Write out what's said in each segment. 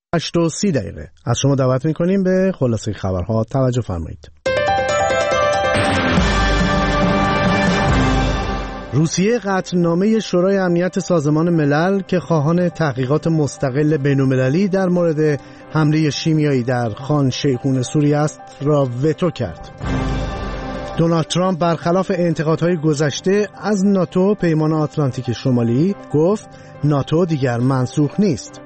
8:30 از شما دعوت می‌کنیم به خلاصه خبرها توجه فرمایید. روسیه قطعنامه شورای امنیت سازمان ملل که خواهان تحقیقات مستقل بین‌المللی در مورد حمله شیمیایی در خان شیخون سوریه است را وتو کرد. دونالد ترامپ برخلاف انتقادهای گذشته از ناتو پیمان آتلانتیک شمالی گفت ناتو دیگر منسوخ نیست.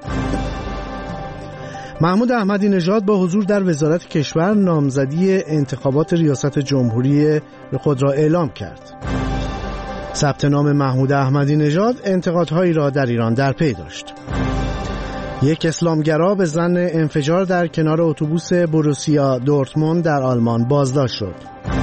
محمود احمدی نژاد با حضور در وزارت کشور نامزدی انتخابات ریاست جمهوری خود را اعلام کرد. ثبت نام محمود احمدی نژاد انتقادهایی را در ایران در پی داشت. یک اسلامگرا به ظن انفجار در کنار اتوبوس بروسیا دورتموند در آلمان بازداشت شد.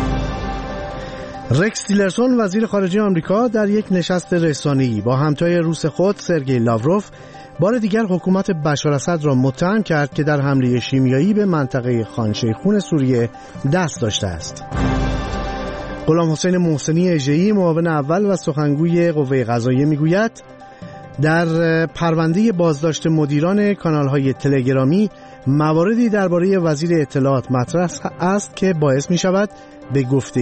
رکس تیلرسون وزیر خارجه آمریکا در یک نشست رسانه‌ای با همتای روس خود سرگئی لاوروف بار دیگر حکومت بشار اسد را متهم کرد که در حمله شیمیایی به منطقه خان شیخون سوریه دست داشته است. غلام حسین محسنی اژه‌ای معاون اول و سخنگوی قوه قضاییه میگوید در پرونده بازداشت مدیران کانال‌های تلگرامی مواردی درباره وزیر اطلاعات مطرح است که باعث می‌شود به گفته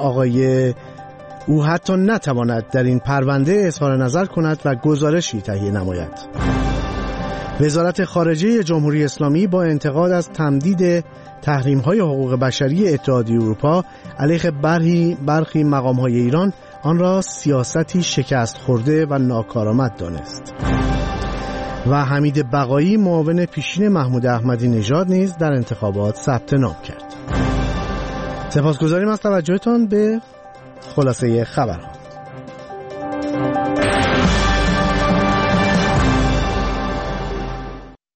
او حتی نتواند در این پرونده اظهار نظر کند و گزارشی تهیه نماید. وزارت خارجه جمهوری اسلامی با انتقاد از تمدید تحریم‌های حقوق بشری اتحادیه اروپا علیه برخی مقام‌های ایران آن را سیاستی شکست خورده و ناکارآمد دانست. و حمید بقایی معاون پیشین محمود احمدی نژاد نیز در انتخابات ثبت نام کرد. سپاسگزاریم از توجهتان به خلاصه خبرها.